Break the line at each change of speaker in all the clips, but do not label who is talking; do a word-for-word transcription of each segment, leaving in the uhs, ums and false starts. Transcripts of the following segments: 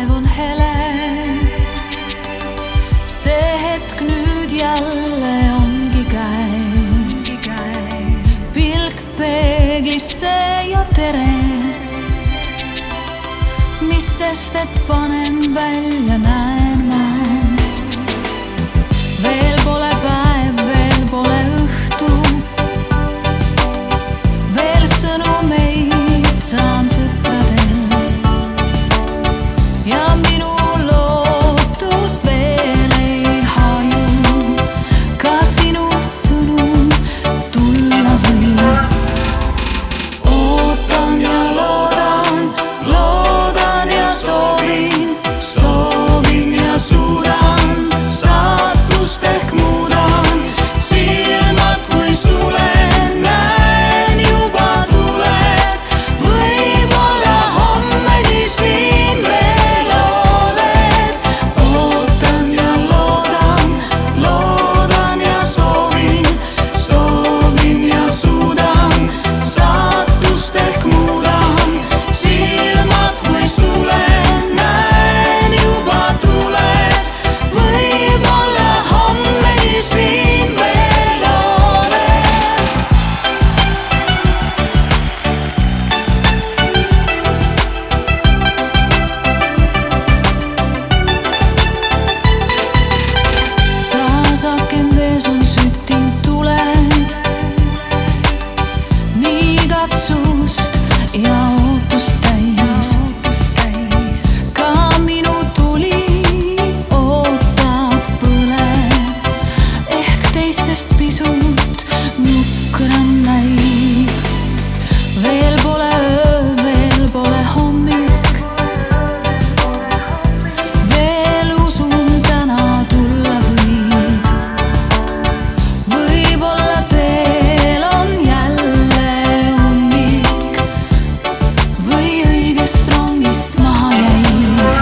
päev on hele. See hetk nüüd jälle ongi käes. Pilk peeglisse ja tere. Mis sest, et vanem välja näen ma. Veel pole päev, veel pole õhtu. Veel sõnumeid saan sõpradelt. Ja minu lootus veel ei haju. Ka sinult sõnum tulla võib. Ootan ja loodan, loodan ja soovin. Soovin ja suudan, saatust ehk muudan. Silmad kui sulen, näen juba tuled. Võib-olla hommegi siin veel oled. Ootan ja loodan, loodan ja soovin. Soovin ja suudan, saatust ehk muudan. Silmad kui sulen, näen juba tuled. Võib-olla hommegi siin veel oled. Taas akendes on süttinud tuled. Nii katsust ja ootust täis. Ka minu tuli ootab põleb. Ehk teistest pisut nukram näib. Veel pole öö, veel pole hommik. Veel usun täna tulla võid. Võib-olla teel on jälle ummik. Või õigest rongist maha jäid.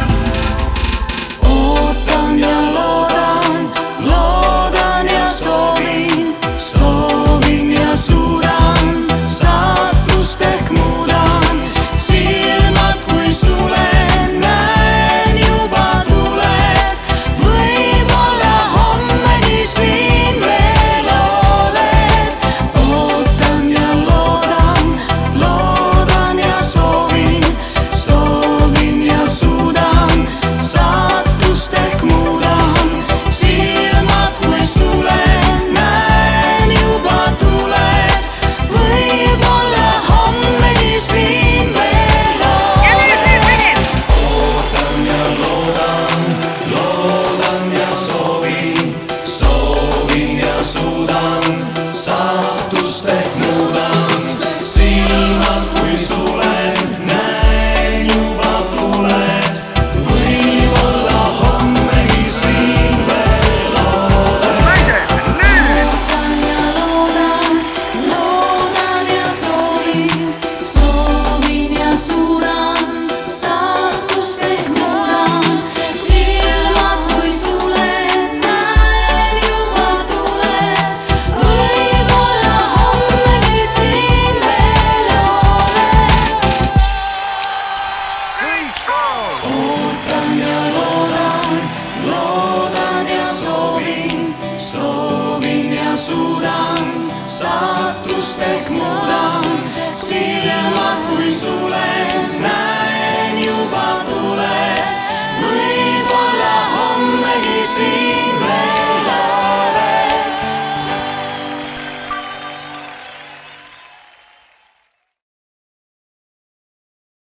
Ootan ja loodan, loodan ja soovin. Soovin ja suudan, saatust ehk muudan. Silmad kui sulen, näen juba tuled. Võib-olla hommegi siin veel oled. Ootan ja loodan, loodan ja soovin. Soovin ja suudan, saatust ehk muudan. Silmad kui sulen, näen juba tuled. Võib-olla hommegi siin veel oled. Ootan ja loodan, loodan ja soovin. Soovin ja suudan, saatust ehk muudan. Silmad kui sulen, näen juba tuled. Võib-olla hommegi siin veel oled. Ootan ja loodan, loodan ja soovin. Soovin ja suudan, saatust ehk muudan. Silmad kui sulen, näen juba tuled. Võib-olla hommegi siin veel oled. Ootan ja loodan, loodan ja soovin. Soovin ja suudan, saatust ehk muudan. Silmad kui sulen.